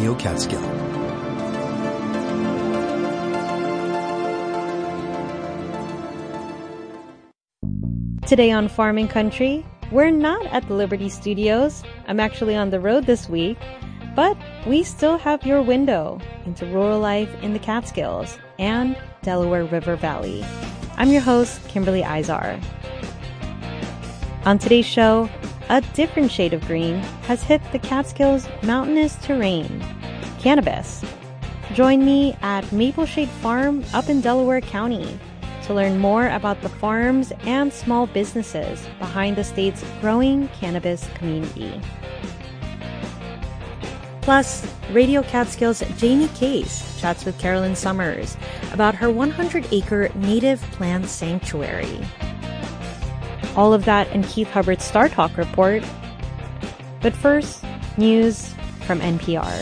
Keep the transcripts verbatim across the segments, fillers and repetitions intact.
Radio Catskill. Today on Farming Country, we're not at the Liberty Studios. I'm actually on the road this week, but we still have your window into rural life in the Catskills and Delaware River Valley. I'm your host, Kimberly Izar. On today's show, a different shade of green has hit the Catskills' mountainous terrain, cannabis. Join me at Maple Shade Farm up in Delaware County to learn more about the farms and small businesses behind the state's growing cannabis community. Plus, Radio Catskills' Jamie Case chats with Carolyn Summers about her one hundred acre native plant sanctuary. All of that in Keith Hubbard's Star Talk report. But first, news from N P R.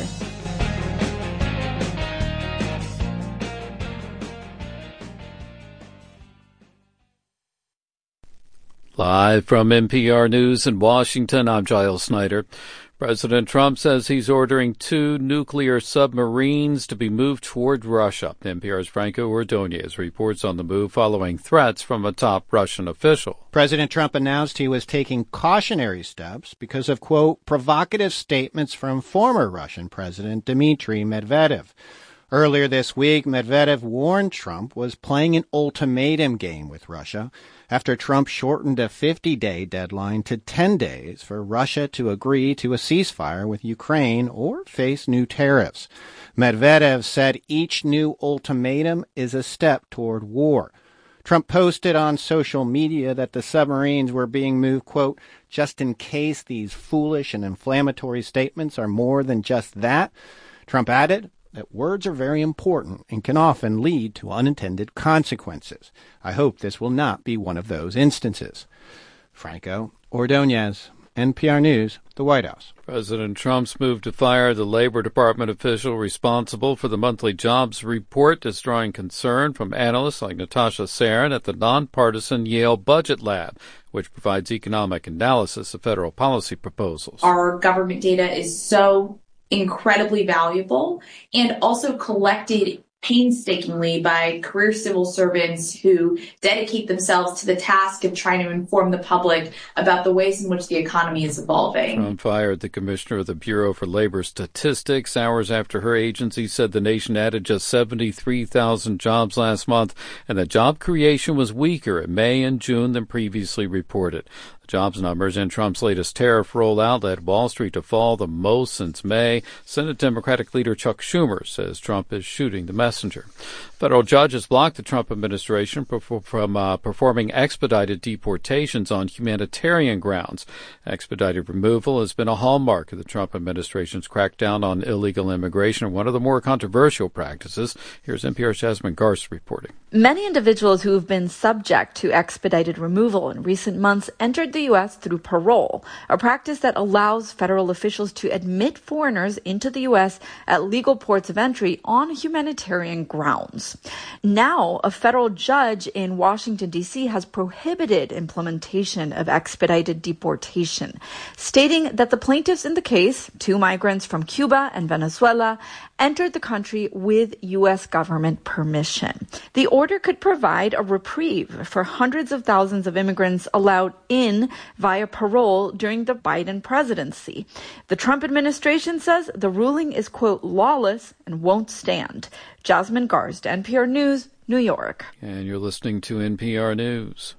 Live from N P R News in Washington, I'm Giles Snyder. President Trump says he's ordering two nuclear submarines to be moved toward Russia. N P R's Franco Ordonez reports on the move following threats from a top Russian official. President Trump announced he was taking cautionary steps because of, quote, provocative statements from former Russian President Dmitry Medvedev. Earlier this week, Medvedev warned Trump was playing an ultimatum game with Russia after Trump shortened a fifty-day deadline to ten days for Russia to agree to a ceasefire with Ukraine or face new tariffs. Medvedev said each new ultimatum is a step toward war. Trump posted on social media that the submarines were being moved, quote, just in case these foolish and inflammatory statements are more than just that. Trump added that words are very important and can often lead to unintended consequences. I hope this will not be one of those instances. Franco Ordonez, N P R News, the White House. President Trump's move to fire the Labor Department official responsible for the monthly jobs report is drawing concern from analysts like Natasha Sarin at the nonpartisan Yale Budget Lab, which provides economic analysis of federal policy proposals. Our government data is so incredibly valuable and also collected painstakingly by career civil servants who dedicate themselves to the task of trying to inform the public about the ways in which the economy is evolving. Trump fired the commissioner of the Bureau for Labor Statistics hours after her agency said the nation added just seventy-three thousand jobs last month and that job creation was weaker in May and June than previously reported. Jobs numbers in Trump's latest tariff rollout led Wall Street to fall the most since May. Senate Democratic leader Chuck Schumer says Trump is shooting the messenger. Federal judges blocked the Trump administration from uh, performing expedited deportations on humanitarian grounds. Expedited removal has been a hallmark of the Trump administration's crackdown on illegal immigration, one of the more controversial practices. Here's N P R's Jasmine Garst reporting. Many individuals who have been subject to expedited removal in recent months entered the U S through parole, a practice that allows federal officials to admit foreigners into the U S at legal ports of entry on humanitarian grounds. Now, a federal judge in Washington, D C has prohibited implementation of expedited deportation, stating that the plaintiffs in the case, two migrants from Cuba and Venezuela, entered the country with U S government permission. The order could provide a reprieve for hundreds of thousands of immigrants allowed in via parole during the Biden presidency. The Trump administration says the ruling is, quote, lawless and won't stand. Jasmine Garst, N P R News, New York. And you're listening to N P R News.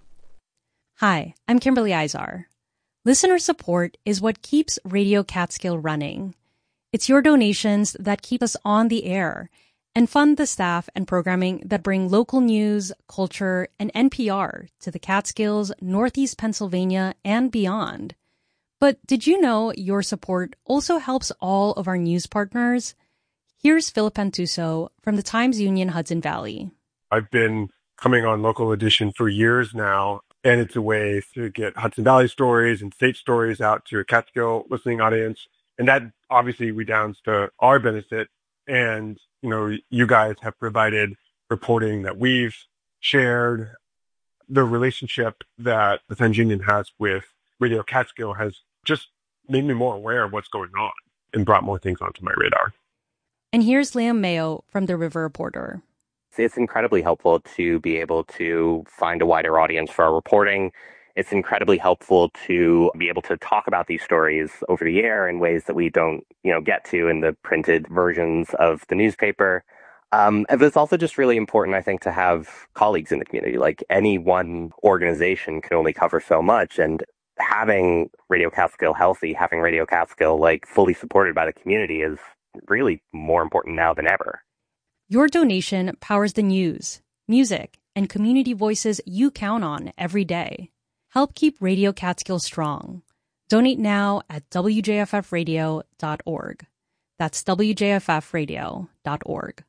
Hi, I'm Kimberly Izar. Listener support is what keeps Radio Catskill running. It's your donations that keep us on the air and fund the staff and programming that bring local news, culture, and N P R to the Catskills, Northeast Pennsylvania, and beyond. But did you know your support also helps all of our news partners? Here's Philip Pantuso from the Times-Union Hudson Valley. I've been coming on Local Edition for years now, and it's a way to get Hudson Valley stories and state stories out to a Catskill listening audience. And that obviously redounds to our benefit. And, you know, you guys have provided reporting that we've shared. The relationship that the Times-Union has with Radio Catskill has just made me more aware of what's going on and brought more things onto my radar. And here's Liam Mayo from the River Reporter. It's incredibly helpful to be able to find a wider audience for our reporting. It's incredibly helpful to be able to talk about these stories over the air in ways that we don't, you know, get to in the printed versions of the newspaper. Um, but it's also just really important, I think, to have colleagues in the community. Like, any one organization can only cover so much, and having Radio Catskill healthy, having Radio Catskill like fully supported by the community is really more important now than ever. Your donation powers the news, music, and community voices you count on every day. Help keep Radio Catskill strong. Donate now at w j f f radio dot org. That's w j f f radio dot org.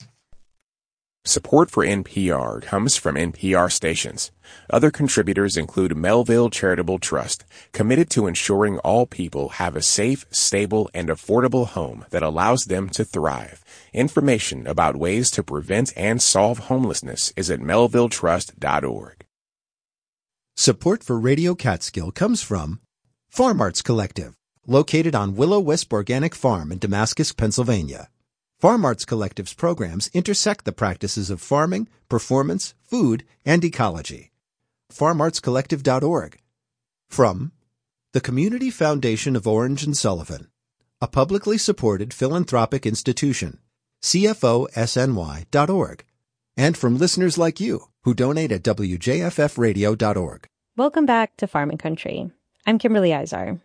Support for N P R comes from N P R stations. Other contributors include Melville Charitable Trust, committed to ensuring all people have a safe, stable, and affordable home that allows them to thrive. Information about ways to prevent and solve homelessness is at melville trust dot org. Support for Radio Catskill comes from Farm Arts Collective, located on Willow Wisp Organic Farm in Damascus, Pennsylvania. Farm Arts Collective's programs intersect the practices of farming, performance, food, and ecology. farm arts collective dot org. From the Community Foundation of Orange and Sullivan, a publicly supported philanthropic institution, c f o s n y dot org. And from listeners like you who donate at w j f f radio dot org. Welcome back to Farm and Country. I'm Kimberly Izar.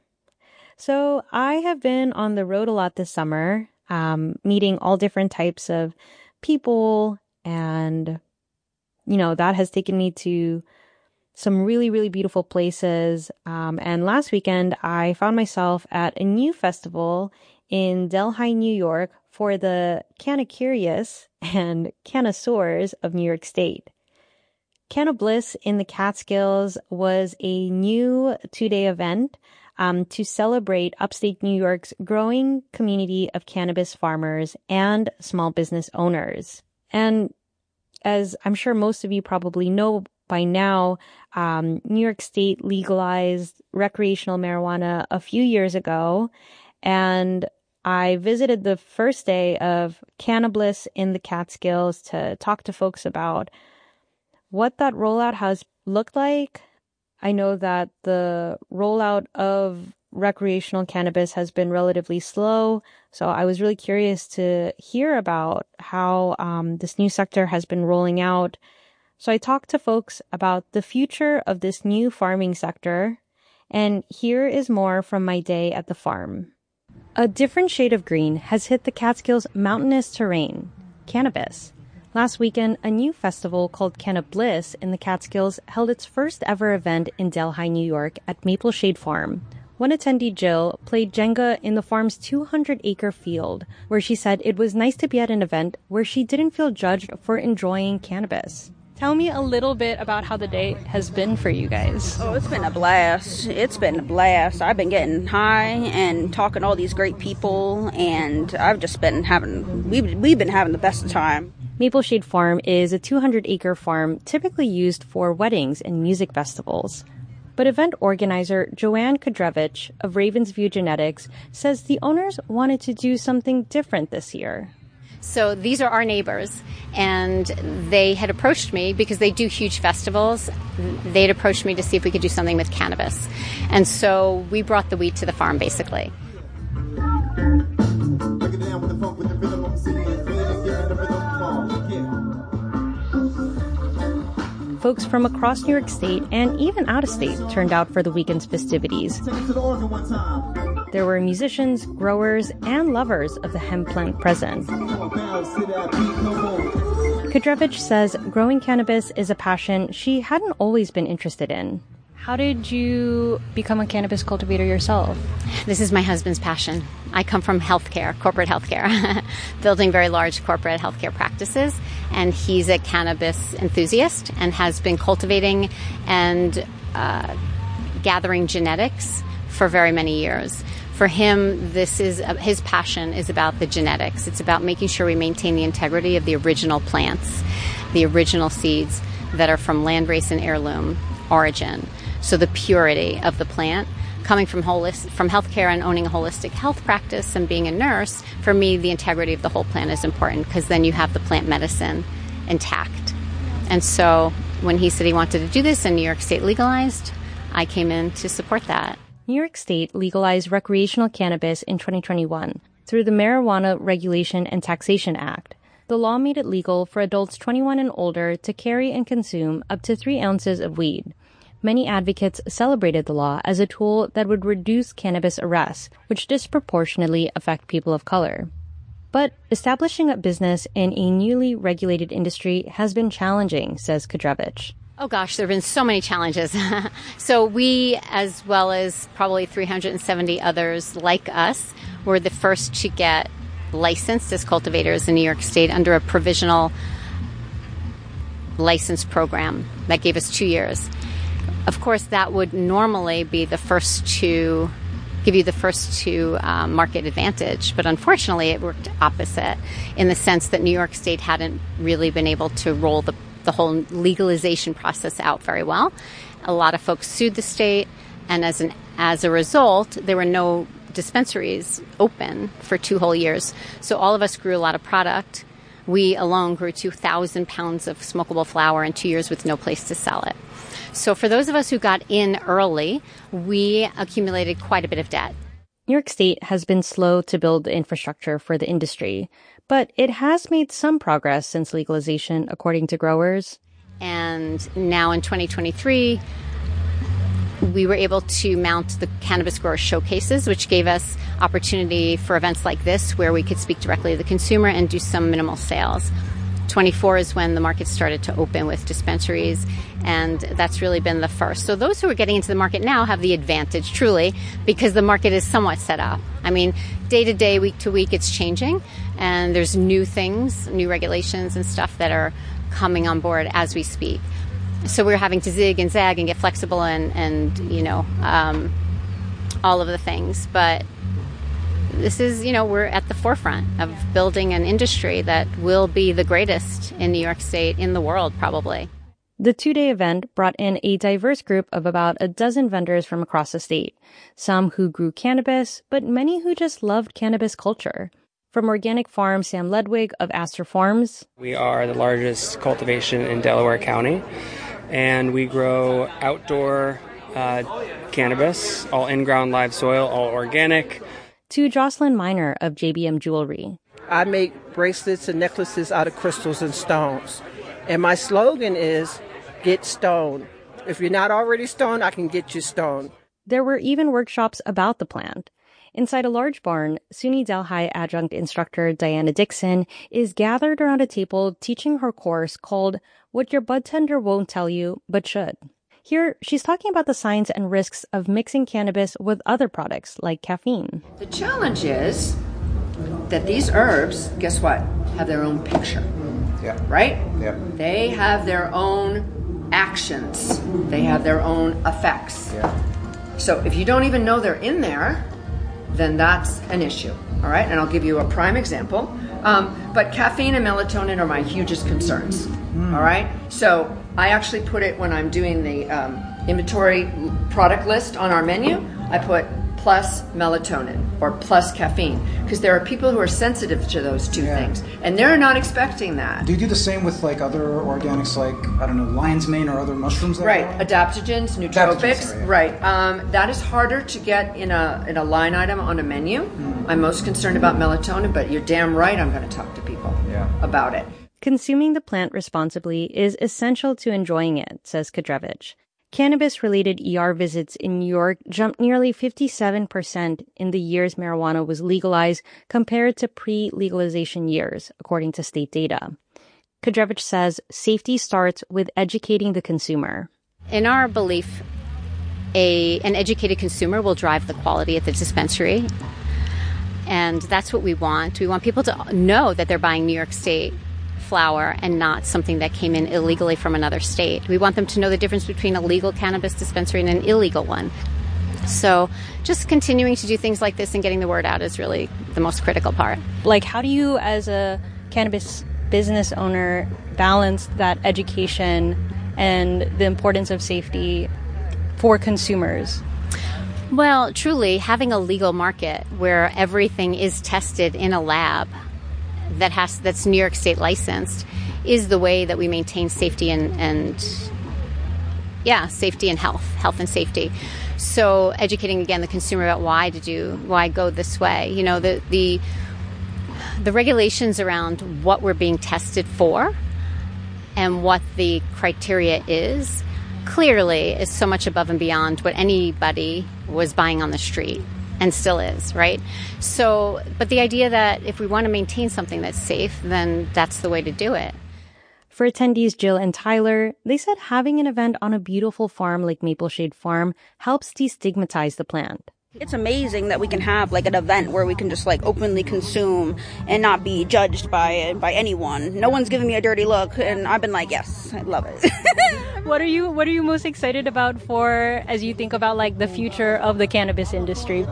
So I have been on the road a lot this summer, um, meeting all different types of people, and, you know, that has taken me to some really, really beautiful places. Um, and last weekend, I found myself at a new festival in Delhi, New York, for the Canna Curious and Cannasaurs of New York State. Canna Bliss in the Catskills was a new two-day event um, to celebrate upstate New York's growing community of cannabis farmers and small business owners. And as I'm sure most of you probably know by now, um, New York State legalized recreational marijuana a few years ago, and I visited the first day of Canna Bliss in the Catskills to talk to folks about what that rollout has looked like. I know that the rollout of recreational cannabis has been relatively slow, so I was really curious to hear about how um, this new sector has been rolling out. So I talked to folks about the future of this new farming sector, and here is more from my day at the farm. A different shade of green has hit the Catskills' mountainous terrain, cannabis. Last weekend, a new festival called Canna Bliss in the Catskills held its first ever event in Delhi, New York at Maple Shade Farm. One attendee, Jill, played Jenga in the farm's two hundred acre field, where she said it was nice to be at an event where she didn't feel judged for enjoying cannabis. Tell me a little bit about how the day has been for you guys. Oh, it's been a blast. It's been a blast. I've been getting high and talking to all these great people, and I've just been having, we've, we've been having the best of time. Maple Shade Farm is a two hundred acre farm typically used for weddings and music festivals. But event organizer Joanne Kudrevich of Ravensview Genetics says the owners wanted to do something different this year. So these are our neighbors, and they had approached me because they do huge festivals. They'd approached me to see if we could do something with cannabis. And so we brought the wheat to the farm, basically. Folks from across New York State and even out of state turned out for the weekend's festivities. There were musicians, growers, and lovers of the hemp plant present. Kudrevich says growing cannabis is a passion she hadn't always been interested in. How did you become a cannabis cultivator yourself? This is my husband's passion. I come from healthcare, corporate healthcare, building very large corporate healthcare practices. And he's a cannabis enthusiast and has been cultivating and uh, gathering genetics for very many years. For him, this is uh, his passion is about the genetics. It's about making sure we maintain the integrity of the original plants, the original seeds that are from landrace and heirloom origin. So the purity of the plant, coming from holist- from healthcare and owning a holistic health practice and being a nurse, for me, the integrity of the whole plant is important because then you have the plant medicine intact. And so when he said he wanted to do this and New York State legalized, I came in to support that. New York State legalized recreational cannabis in twenty twenty-one through the Marijuana Regulation and Taxation Act. The law made it legal for adults twenty-one and older to carry and consume up to three ounces of weed. Many advocates celebrated the law as a tool that would reduce cannabis arrests, which disproportionately affect people of color. But establishing a business in a newly regulated industry has been challenging, says Kudrevich. Oh gosh, there have been so many challenges. So we, as well as probably three hundred seventy others like us, were the first to get licensed as cultivators in New York State under a provisional license program that gave us two years. Of course, that would normally be the first to give you the first to um, market advantage. But unfortunately, it worked opposite in the sense that New York State hadn't really been able to roll the, the whole legalization process out very well. A lot of folks sued the state. And as an as a result, there were no dispensaries open for two whole years. So all of us grew a lot of product. We alone grew two thousand pounds of smokable flower in two years with no place to sell it. So for those of us who got in early, we accumulated quite a bit of debt. New York State has been slow to build the infrastructure for the industry, but it has made some progress since legalization, according to growers. And now in twenty twenty-three, we were able to mount the Cannabis Grower Showcases, which gave us opportunity for events like this where we could speak directly to the consumer and do some minimal sales. twenty-four is when the market started to open with dispensaries, and that's really been the first. So those who are getting into the market now have the advantage, truly, because the market is somewhat set up. I mean, day to day, week to week, it's changing, and there's new things, new regulations and stuff that are coming on board as we speak. So we're having to zig and zag and get flexible and, and you know, um, all of the things. But this is, you know, we're at the forefront of building an industry that will be the greatest in New York State, in the world, probably. The two-day event brought in a diverse group of about a dozen vendors from across the state, some who grew cannabis, but many who just loved cannabis culture. From organic farm Sam Ledwig of Astor Farms. We are the largest cultivation in Delaware County, and we grow outdoor uh, cannabis, all in-ground live soil, all organic. To Jocelyn Miner of J B M Jewelry. I make bracelets and necklaces out of crystals and stones. And my slogan is, get stoned. If you're not already stoned, I can get you stoned. There were even workshops about the plant. Inside a large barn, SUNY Delhi adjunct instructor Diana Dixon is gathered around a table teaching her course called What Your Bud Tender Won't Tell You, But Should. Here, she's talking about the science and risks of mixing cannabis with other products like caffeine. The challenge is that these herbs, guess what, have their own picture. Yeah. Right? Yeah. They have their own actions. They have their own effects. Yeah. So if you don't even know they're in there, then that's an issue. All right? And I'll give you a prime example. Um, but caffeine and melatonin are my hugest concerns. Mm. All right? So I actually put it when I'm doing the um, inventory product list on our menu, I put plus melatonin or plus caffeine, because there are people who are sensitive to those two yeah. things, and they're not expecting that. Do you do the same with like other organics, like, I don't know, lion's mane or other mushrooms? That right, adaptogens, nootropics. Adaptogens, sorry, yeah. Right, um, that is harder to get in a in a line item on a menu. Mm. I'm most concerned about melatonin, but you're damn right I'm going to talk to people yeah. about it. Consuming the plant responsibly is essential to enjoying it, says Kudrevich. Cannabis-related E R visits in New York jumped nearly fifty-seven percent in the years marijuana was legalized compared to pre-legalization years, according to state data. Kudrevich says safety starts with educating the consumer. In our belief, a an educated consumer will drive the quality at the dispensary. And that's what we want. We want people to know that they're buying New York State flower and not something that came in illegally from another state. We want them to know the difference between a legal cannabis dispensary and an illegal one. So just continuing to do things like this and getting the word out is really the most critical part. Like, how do you, as a cannabis business owner, balance that education and the importance of safety for consumers? Well, truly, having a legal market where everything is tested in a lab that has that's New York State licensed is the way that we maintain safety and, and yeah, safety and health, health and safety. So educating again the consumer about why to do, why go this way. You know, the the the regulations around what we're being tested for and what the criteria is clearly is so much above and beyond what anybody was buying on the street and still is, right? So, but the idea that if we want to maintain something that's safe, then that's the way to do it. For attendees Jill and Tyler, they said having an event on a beautiful farm like Mapleshade Farm helps destigmatize the plant. It's amazing that we can have like an event where we can just like openly consume and not be judged by by anyone. No one's giving me a dirty look, and I've been like, yes, I love it. What are you What are you most excited about for as you think about like the future of the cannabis industry?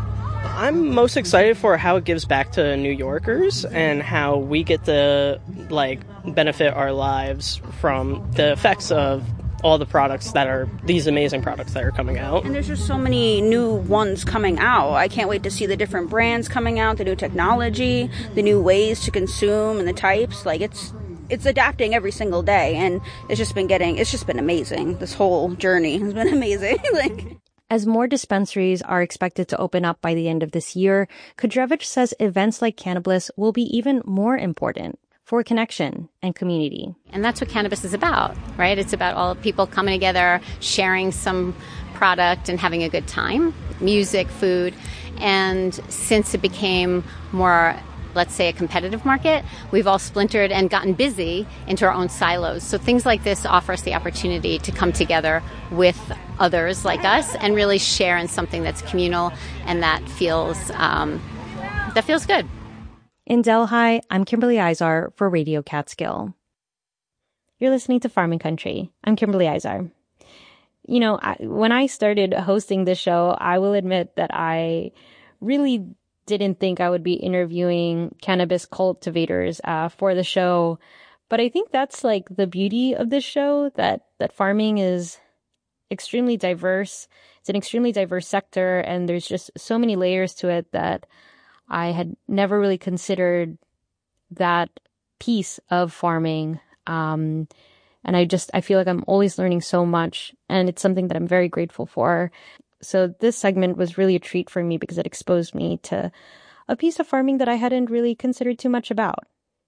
I'm most excited for how it gives back to New Yorkers and how we get to like benefit our lives from the effects of all the products that are these amazing products that are coming out. And there's just so many new ones coming out. I can't wait to see the different brands coming out, the new technology, the new ways to consume and the types. Like it's it's adapting every single day, and it's just been getting it's just been amazing. This whole journey has been amazing. Like as more dispensaries are expected to open up by the end of this year, Kudrevich says events like Cannabliss will be even more important for connection and community. And that's what cannabis is about, right? It's about all people coming together, sharing some product and having a good time, music, food. And since it became more, let's say, a competitive market, we've all splintered and gotten busy into our own silos. So things like this offer us the opportunity to come together with others like us and really share in something that's communal and that feels um, that feels good. In Delhi, I'm Kimberly Izar for Radio Catskill. You're listening to Farming Country. I'm Kimberly Izar. You know, I, when I started hosting this show, I will admit that I really didn't think I would be interviewing cannabis cultivators uh, for the show. But I think that's like the beauty of this show, that, that farming is extremely diverse. It's an extremely diverse sector, and there's just so many layers to it that I had never really considered that piece of farming. Um, and I just, I feel like I'm always learning so much, and it's something that I'm very grateful for. So this segment was really a treat for me because it exposed me to a piece of farming that I hadn't really considered too much about.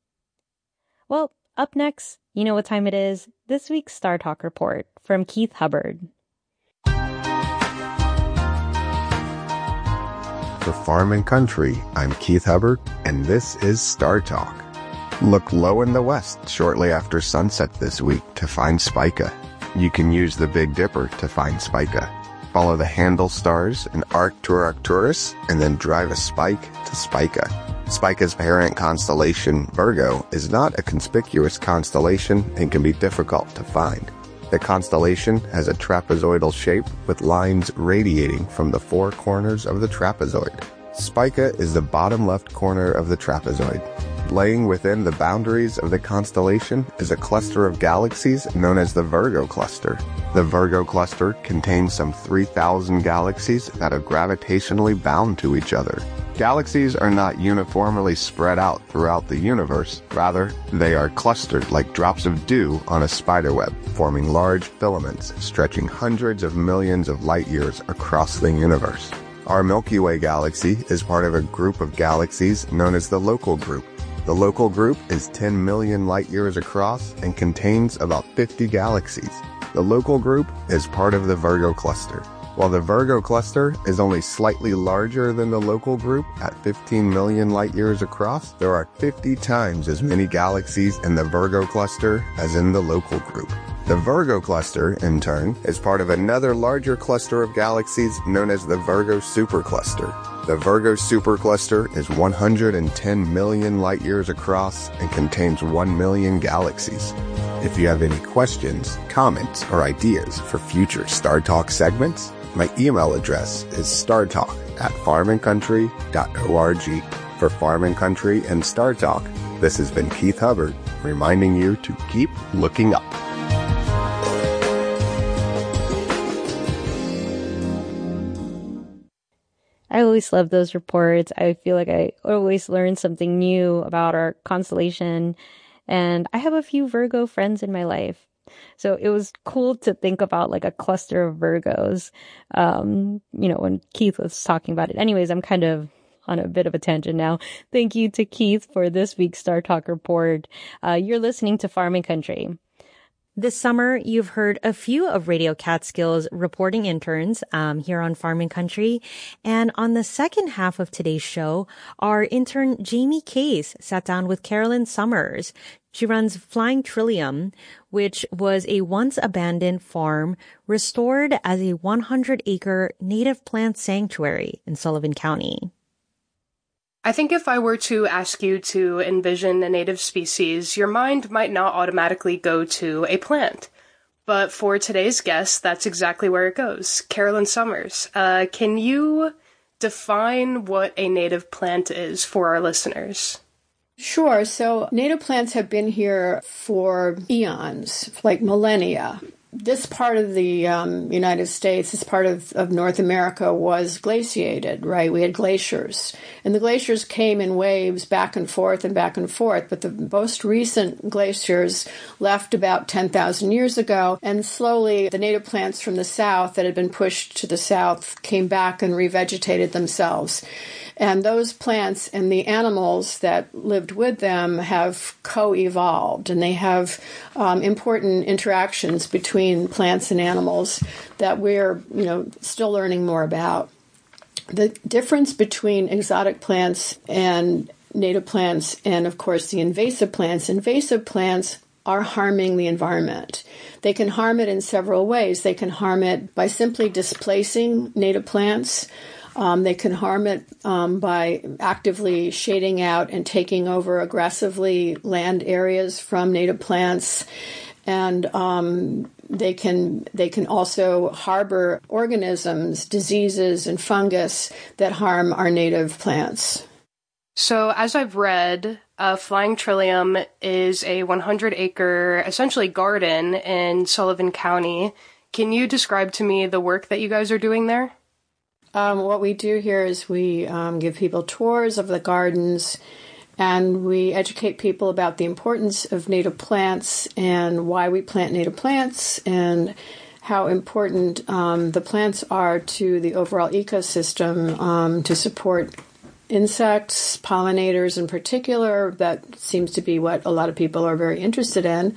Well, up next, you know what time it is. This week's Star Talk report from Keith Hubbard. For Farm and Country, I'm Keith Hubbard, and this is Star Talk. Look low in the west shortly after sunset this week to find Spica. You can use the Big Dipper to find Spica. Follow the Handle stars in Arctur Arcturus, and then drive a spike to Spica. Spica's parent constellation, Virgo, is not a conspicuous constellation and can be difficult to find. The constellation has a trapezoidal shape with lines radiating from the four corners of the trapezoid. Spica is the bottom left corner of the trapezoid. Laying within the boundaries of the constellation is a cluster of galaxies known as the Virgo cluster. The Virgo cluster contains some three thousand galaxies that are gravitationally bound to each other. Galaxies are not uniformly spread out throughout the universe. Rather, they are clustered like drops of dew on a spiderweb, forming large filaments stretching hundreds of millions of light years across the universe. Our Milky Way galaxy is part of a group of galaxies known as the Local Group. The Local Group is ten million light years across and contains about fifty galaxies. The Local Group is part of the Virgo cluster. While the Virgo cluster is only slightly larger than the Local Group at fifteen million light years across, there are fifty times as many galaxies in the Virgo cluster as in the Local Group. The Virgo cluster, in turn, is part of another larger cluster of galaxies known as the Virgo supercluster. The Virgo supercluster is one hundred ten million light years across and contains one million galaxies. If you have any questions, comments, or ideas for future Star Talk segments, my email address is startalk at farm and country dot org. For Farm and Country and Star Talk, this has been Keith Hubbard, reminding you to keep looking up. I always love those reports. I feel like I always learn something new about our constellation. And I have a few Virgo friends in my life. So it was cool to think about like a cluster of Virgos, um, you know, when Keith was talking about it. Anyways, I'm kind of on a bit of a tangent now. Thank you to Keith for this week's Star Talk report. Uh, you're listening to Farming Country. This summer, you've heard a few of Radio Catskill's reporting interns um, here on Farming Country. And on the second half of today's show, our intern Jamie Case sat down with Carolyn Summers. She runs Flying Trillium, which was a once abandoned farm restored as a one hundred acre native plant sanctuary in Sullivan County. I think if I were to ask you to envision a native species, your mind might not automatically go to a plant. But for today's guest, that's exactly where it goes. Carolyn Summers, uh, can you define what a native plant is for our listeners? Sure. So native plants have been here for eons, like millennia. This part of the um, United States, this part of, of North America was glaciated, right? We had glaciers. And the glaciers came in waves back and forth and back and forth. But the most recent glaciers left about ten thousand years ago. And slowly the native plants from the south that had been pushed to the south came back and revegetated themselves. And those plants and the animals that lived with them have co-evolved, and they have um, important interactions between plants and animals that we're, you know, still learning more about. The difference between exotic plants and native plants and, of course, the invasive plants, invasive plants are harming the environment. They can harm it in several ways. They can harm it by simply displacing native plants. Um, they can harm it um, by actively shading out and taking over aggressively land areas from native plants. And um, they can they can also harbor organisms, diseases, and fungus that harm our native plants. So as I've read, uh, Flying Trillium is a one hundred acre, essentially garden in Sullivan County. Can you describe to me the work that you guys are doing there? Um, what we do here is we um, give people tours of the gardens, and we educate people about the importance of native plants and why we plant native plants and how important um, the plants are to the overall ecosystem um, to support insects, pollinators in particular. That seems to be what a lot of people are very interested in.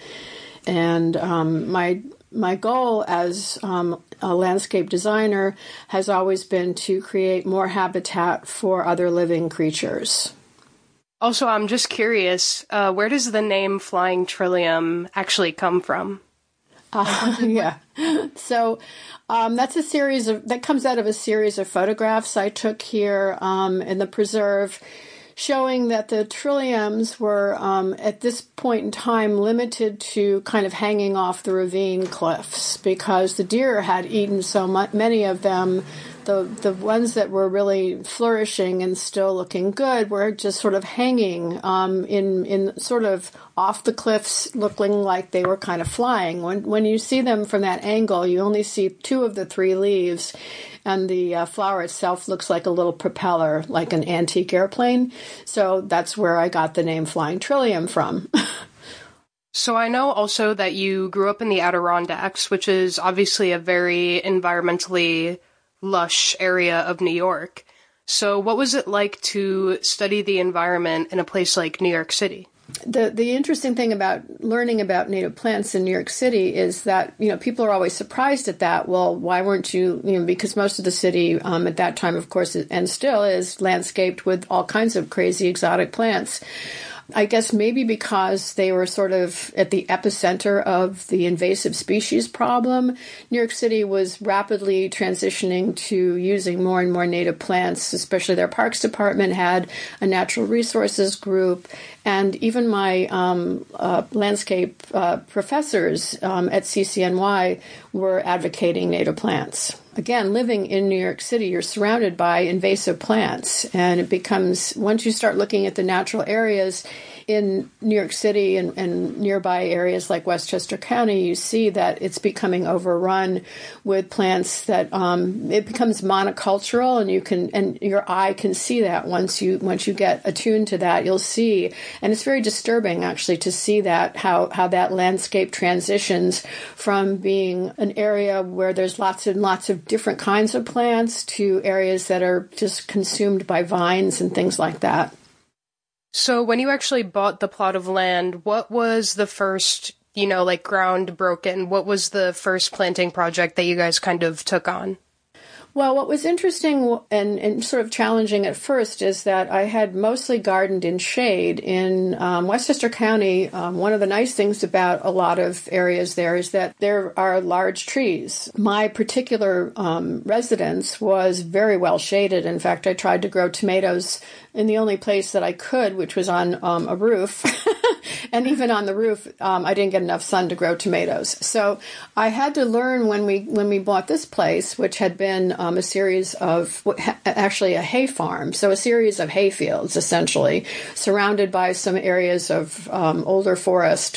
And um, my my goal as um, a landscape designer has always been to create more habitat for other living creatures. Also, I'm just curious, uh, where does the name Flying Trillium actually come from? Uh, yeah. So um, that's a series of, that comes out of a series of photographs I took here um, in the preserve, showing that the trilliums were, um, at this point in time, limited to kind of hanging off the ravine cliffs because the deer had eaten so much, many of them. The the ones that were really flourishing and still looking good were just sort of hanging um, in in sort of off the cliffs, looking like they were kind of flying. When when you see them from that angle, you only see two of the three leaves, and the uh, flower itself looks like a little propeller, like an antique airplane. So that's where I got the name Flying Trillium from. So I know also that you grew up in the Adirondacks, which is obviously a very environmentally lush area of New York. So what was it like to study the environment in a place like New York City? The the interesting thing about learning about native plants in New York City is that, you know, people are always surprised at that. Well, why weren't you, you know, because most of the city um, at that time, of course, and still is landscaped with all kinds of crazy exotic plants. I guess maybe because they were sort of at the epicenter of the invasive species problem, New York City was rapidly transitioning to using more and more native plants, especially their parks department had a natural resources group. And even my um, uh, landscape uh, professors um, at C C N Y were advocating native plants. again, living in New York City, you're surrounded by invasive plants. And it becomes, once you start looking at the natural areas in New York City and, and nearby areas like Westchester County, you see that it's becoming overrun with plants that um, it becomes monocultural, and you can and your eye can see that once you once you get attuned to that, you'll see, and it's very disturbing actually to see that how how that landscape transitions from being an area where there's lots and lots of different kinds of plants to areas that are just consumed by vines and things like that. So when you actually bought the plot of land, what was the first, you know, like ground broken? What was the first planting project that you guys kind of took on? Well, what was interesting and, and sort of challenging at first is that I had mostly gardened in shade. In um, Westchester County, um, one of the nice things about a lot of areas there is that there are large trees. My particular um, residence was very well shaded. In fact, I tried to grow tomatoes in the only place that I could, which was on um, a roof. And even on the roof, um, I didn't get enough sun to grow tomatoes. So I had to learn when we when we bought this place, which had been um, a series of, actually a hay farm, so a series of hay fields, essentially, surrounded by some areas of um, older forest.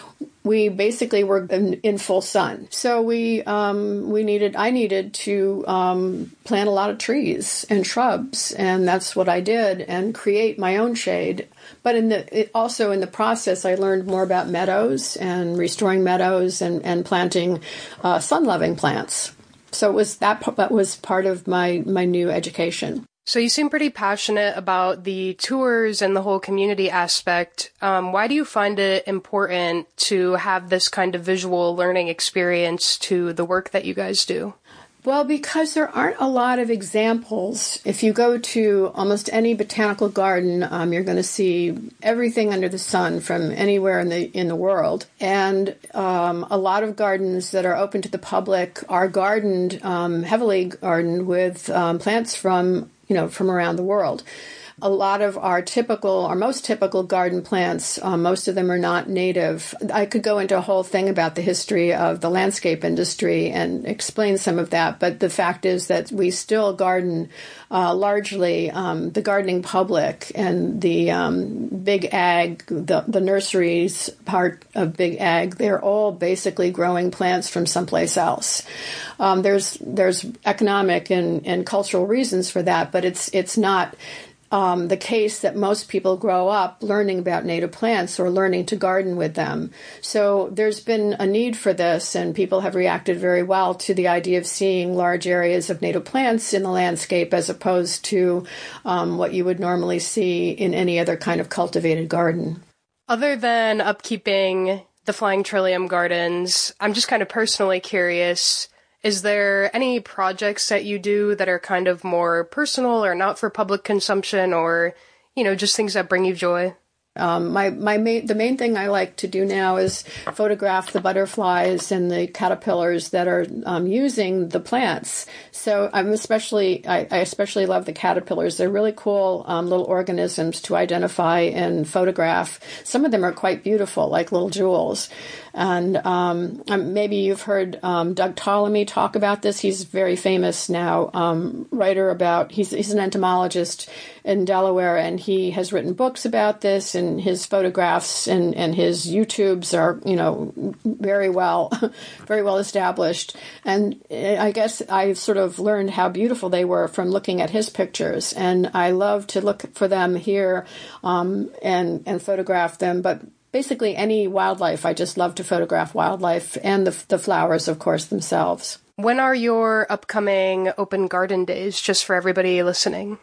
We basically were in, in full sun. So we um, we needed, I needed to um, plant a lot of trees and shrubs, and that's what I did, and create my own shade. But in the it also in the process, I learned more about meadows and restoring meadows and, and planting uh, sun-loving plants. So it was that, that was part of my, my new education. So you seem pretty passionate about the tours and the whole community aspect. Um, why do you find it important to have this kind of visual learning experience to the work that you guys do? Well, because there aren't a lot of examples. If you go to almost any botanical garden, um, you're going to see everything under the sun from anywhere in the in the world. And um, a lot of gardens that are open to the public are gardened, um, heavily gardened with um, plants from, you know, from around the world. A lot of our typical, our most typical garden plants, um, most of them are not native. I could go into a whole thing about the history of the landscape industry and explain some of that, but the fact is that we still garden uh, largely um, the gardening public and the um, big ag, the, the nurseries part of big ag, they're all basically growing plants from someplace else. Um, there's there's economic and, and cultural reasons for that, but it's it's not Um, the case that most people grow up learning about native plants or learning to garden with them. So there's been a need for this, and people have reacted very well to the idea of seeing large areas of native plants in the landscape as opposed to um, what you would normally see in any other kind of cultivated garden. Other than upkeeping the Flying Trillium Gardens, I'm just kind of personally curious, is there any projects that you do that are kind of more personal or not for public consumption, or, you know, just things that bring you joy? Um, my my main, the main thing I like to do now is photograph the butterflies and the caterpillars that are um, using the plants. So I'm especially I, I especially love the caterpillars. They're really cool um, little organisms to identify and photograph. Some of them are quite beautiful, like little jewels. And um, maybe you've heard um, Doug Ptolemy talk about this. He's very famous now, um, writer about, he's, he's an entomologist in Delaware, and he has written books about this, and his photographs and, and his YouTubes are, you know, very well, very well established. And I guess I sort of learned how beautiful they were from looking at his pictures. And I love to look for them here um, and, and photograph them. But basically any wildlife, I just love to photograph wildlife and the, the flowers, of course, themselves. When are your upcoming open garden days, just for everybody listening?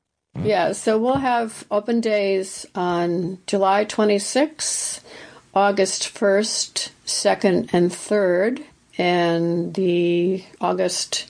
Yeah, so we'll have open days on July twenty-sixth, August first, second, and third, and the August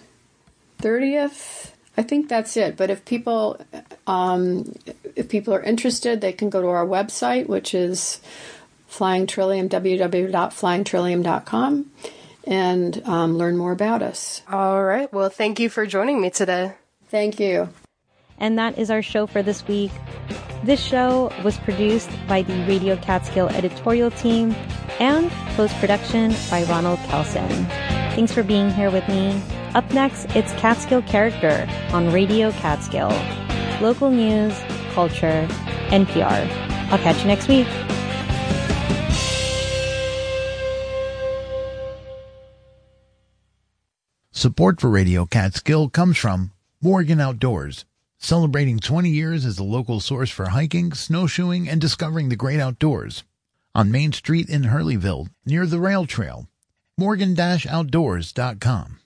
thirtieth. I think that's it. But if people, um, if people are interested, they can go to our website, which is Flying Trillium, w w w dot flying trillium dot com, and um, learn more about us. All right. Well, thank you for joining me today. Thank you. And that is our show for this week. This show was produced by the Radio Catskill editorial team and post-production by Ronald Kelson. Thanks for being here with me. Up next, it's Catskill Character on Radio Catskill. Local news, culture, N P R. I'll catch you next week. Support for Radio Catskill comes from Morgan Outdoors, celebrating twenty years as the local source for hiking, snowshoeing, and discovering the great outdoors. On Main Street in Hurleyville, near the rail trail. Morgan Outdoors dot com.